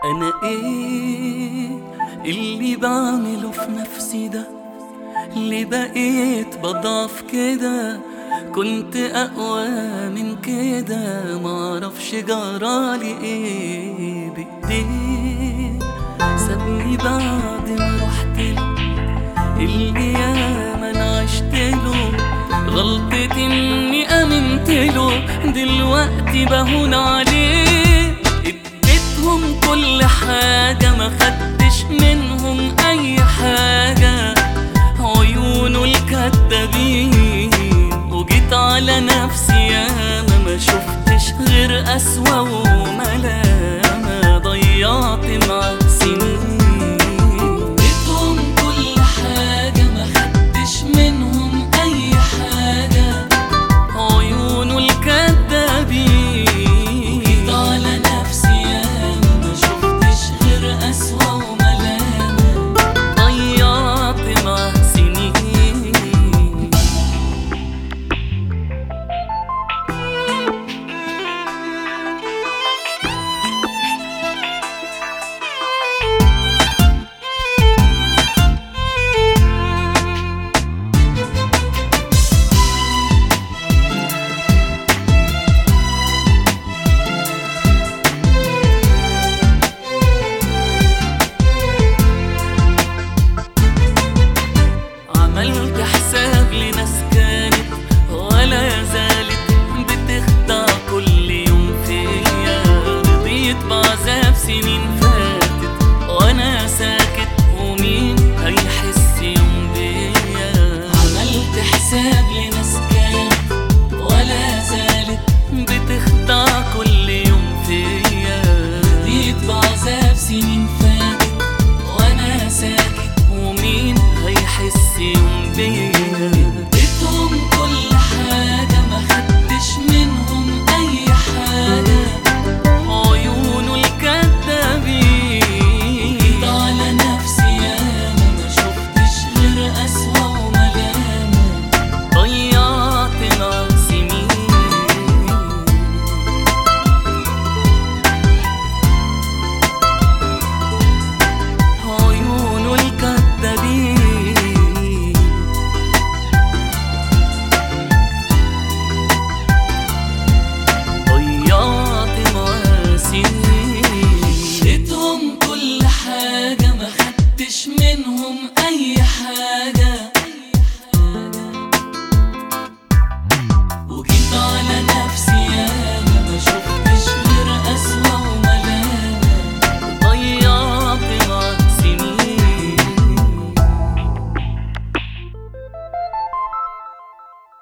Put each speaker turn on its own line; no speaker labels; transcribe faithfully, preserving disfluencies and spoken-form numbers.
أنا إيه اللي بعمله في نفسي ده؟ اللي بقيت بضعف كده؟ كنت أقوى من كده، معرفش جرالي إيه بإيديه. سابني بعد ما رحتله اللي ياما أنا عشتله، غلطتي إني آمنتله، دلوقتي بهون عليه. اديتهم كل حاجة، ما خدتش منهم أي حاجة، عيونه الكدابين. وجيت على نفسي ياما، ما شفتش غير أسوأ